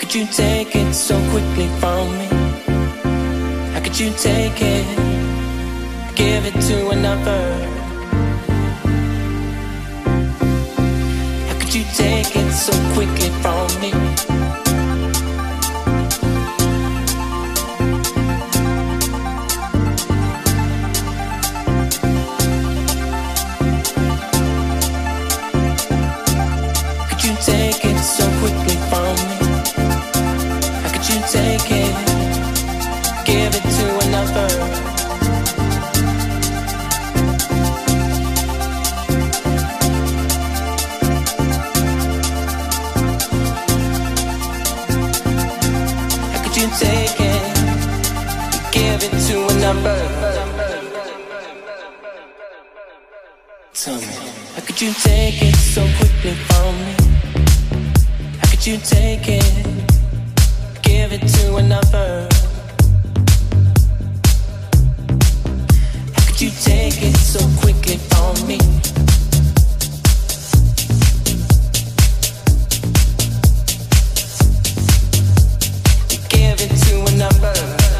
could you take it so quickly from me? How could you take it, give it to another? How could you take it so quickly from me? Could you take it so quickly from me? How could you take it, give it to another? How could you take it, give it to another? Tell me, how could you take it so quickly from me? How could you take it, give it to another? How could you take it so quickly from me? Give it to another.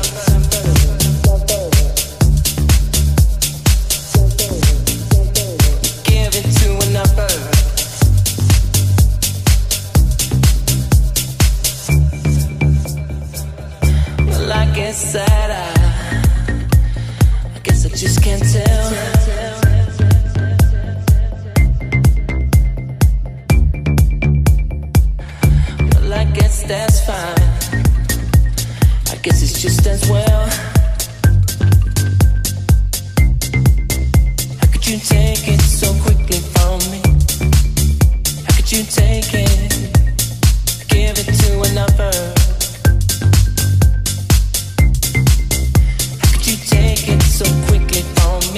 Give it to another. Well, I guess that I guess I just can't tell. Well, I guess that's fine. I guess it's just as well. How could you take it so quickly from me? How could you take it, give it to another? How could you take it so quickly from me?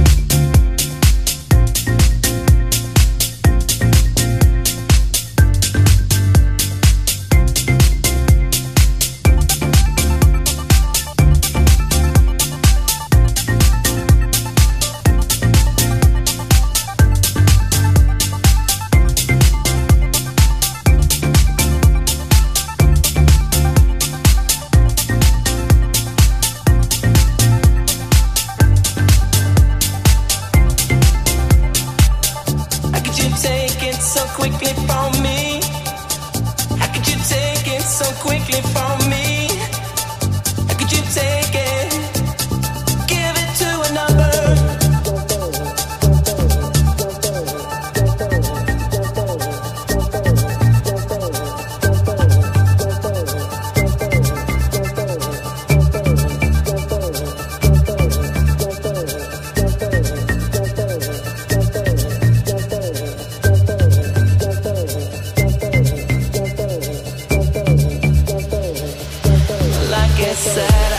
How could you take it so quickly from me? How could you take it so quickly from me? How could you take it, give it to another? Well, I guess that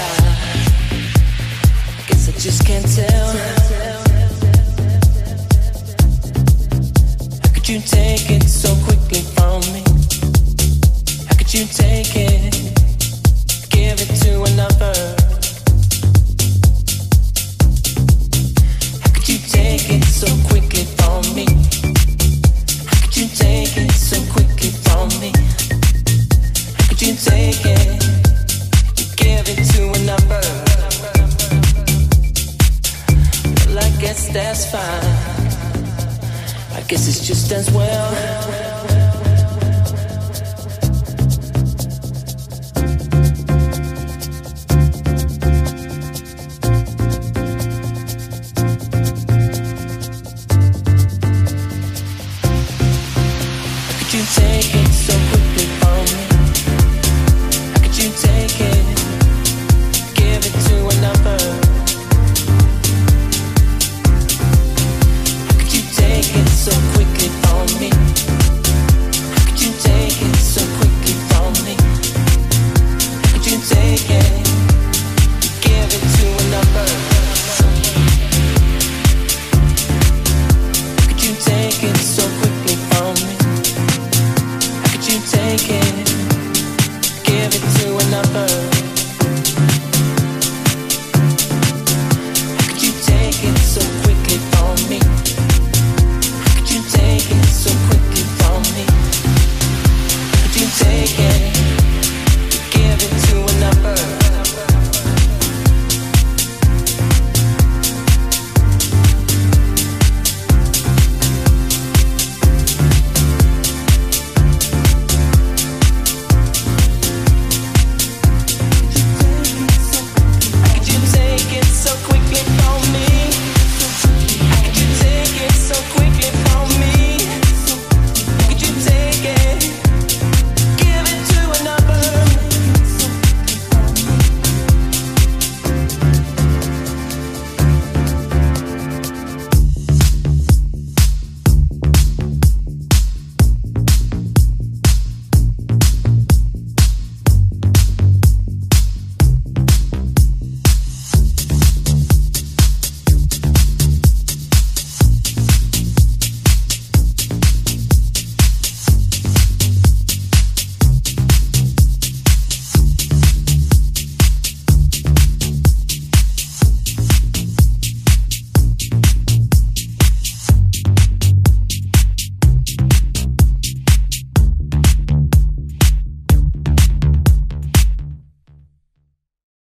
I guess I just can't tell. How could you take it so quickly from me? How could you take it, give it to another? How could you take it so quickly from me? How could you take it so quickly from me? How could you take it, give it to another? Well, I guess that's fine. I guess it's just as well.